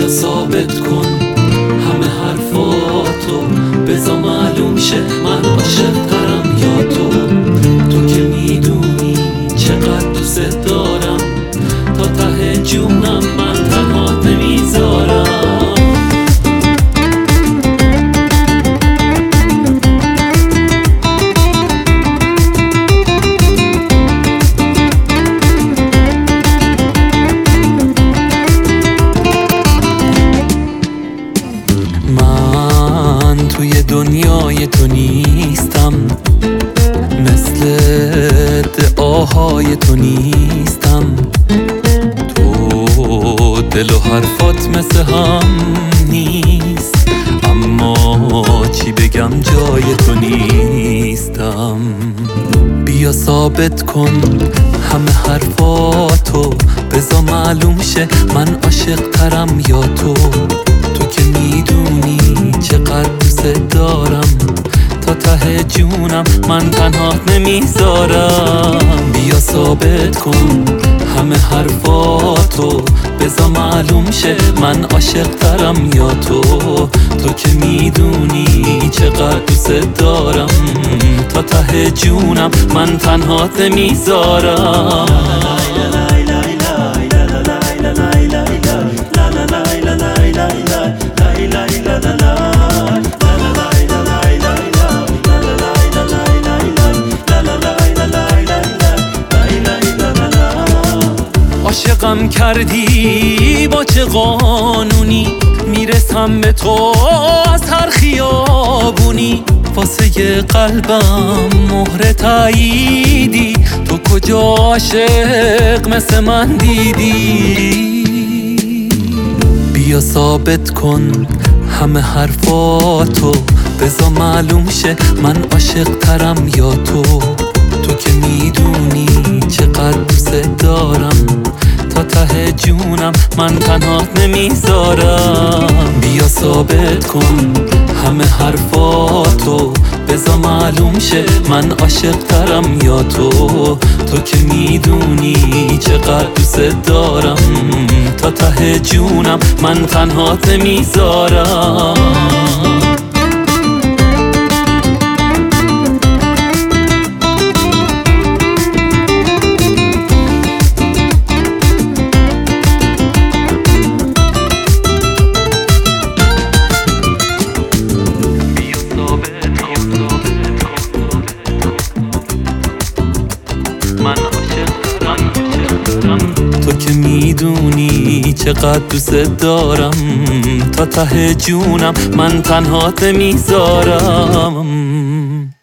بیا ثابت کن همه حرفاتو، بذار معلوم شه من عاشق‌ترم یا تو. تو که میدونی چقدر دوست دارم، تا ته جونم من تنهات نمیذارم. من توی دنیای تو نیستم، مثل دعاهای تو نیستم. تو دل و حرفات مثل هم نیست، اما چی بگم جای تو نیستم. بیا ثابت کن همه حرفاتو، بذار معلوم شه من عاشق‌ترم یا تو. تو که میدونی چقدر دوست دارم، تا ته جونم من تنهات نمیذارم. بیا ثابت کن همه حرفاتو، بذار معلوم شه من عاشق‌ترم یا تو. تو که میدونی چقدر دوست دارم، تا ته جونم من تنهات نمیذارم. عاشقم کردی با چه قانونی، میرسم به تو از هر خیابونی. واسه قلبم مهر تاییدی، تو کجا عاشق مثل من دیدی؟ بیا ثابت کن همه حرفاتو، بذار معلوم شه من عاشق‌ترم یا تو. تو که میدونی چقدر دوست دارم، تا ته جونم من تنهات نمیذارم. بیا ثابت کن همه حرفاتو، بذار معلوم شه من عاشق‌ترم یا تو. تو که میدونی چقدر دوست دارم، تا ته جونم من تنهات نمیذارم. تو که میدونی چقدر دوست دارم، تا ته جونم من تنهات نمیذارم.